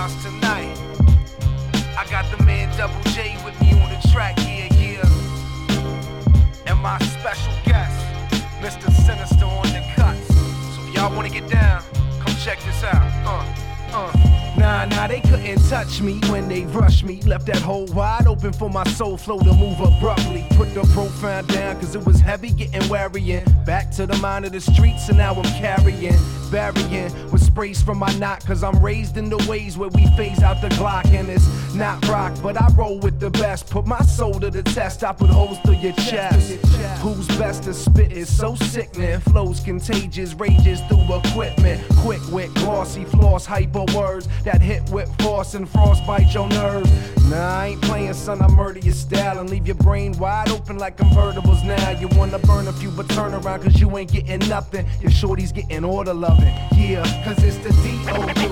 rhymes tonight. I got the man Double J with me on the track, yeah, yeah. And my special guest, Mr. Sinister on the cuts. So if y'all wanna get down, come check this out. Nah, they couldn't touch me when they rushed me. Left that hole wide open for my soul flow to move abruptly. Put the profound down cause it was heavy getting worrying. Back to the mind of the streets and now I'm burying with sprays from my knot. Cause I'm raised in the ways where we phase out the Glock. And it's not rock, but I roll with the best. Put my soul to the test, I put holes through your chest. Who's best to spit is so sickening. Flows contagious, rages through equipment. Quick wit, glossy floss, hyper words that hit with force and frostbite your nerves. Nah, I ain't playing, son, I murder your style and leave your brain wide open like convertibles now. You wanna burn a few but turn around cause you ain't getting nothing. Your shorty's getting all the loving, yeah, cause it's the D.O.D.